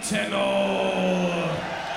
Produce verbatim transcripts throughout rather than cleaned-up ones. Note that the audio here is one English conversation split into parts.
tenor.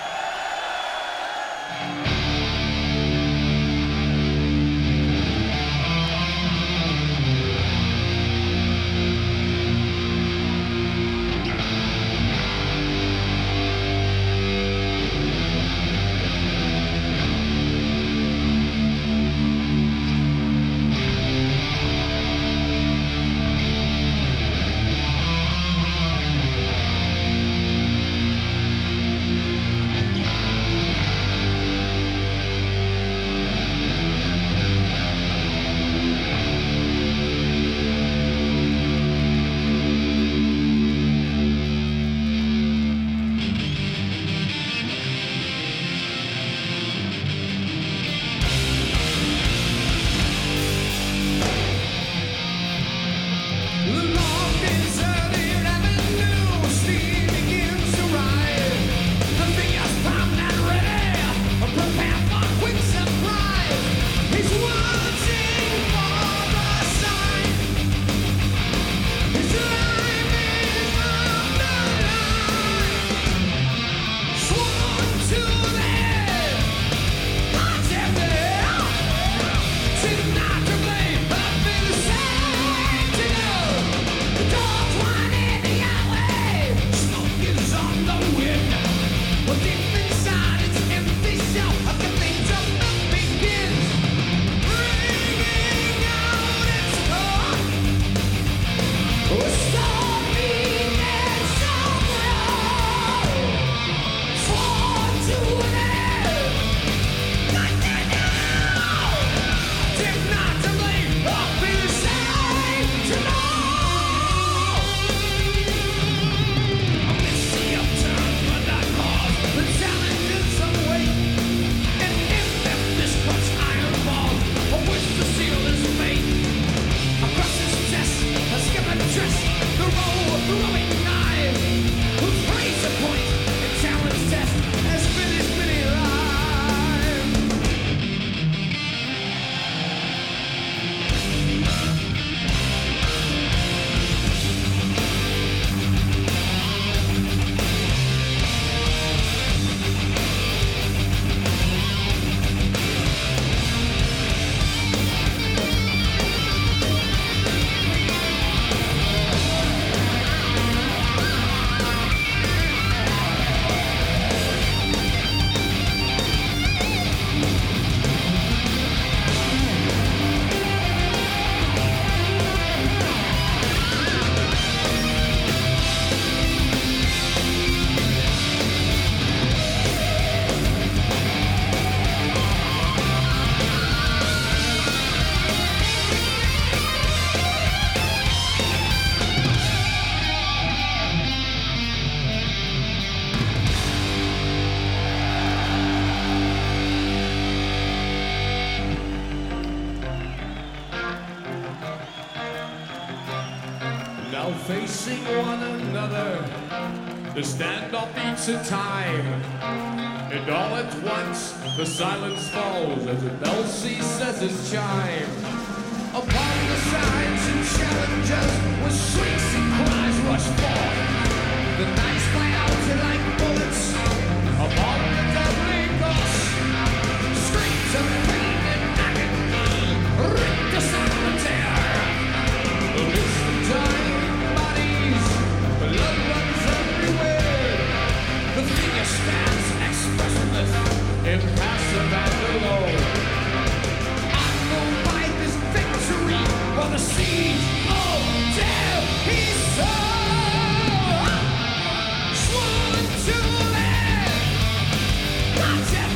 Now facing one another, the standoff beats a time, and all at once the silence falls as a bell ceases its chime. Upon the signs and challenges, with shrieks and cries rush forth, the knights fly out like bullets upon the deadly cross. Screams of pain and agony rip the solitaire. Amidst the dying bodies, blood runs everywhere. The figure stands expressionless, impassive and alone. Unmoved by this victory, or the siege of death, he saw. Sworn to live, not yet.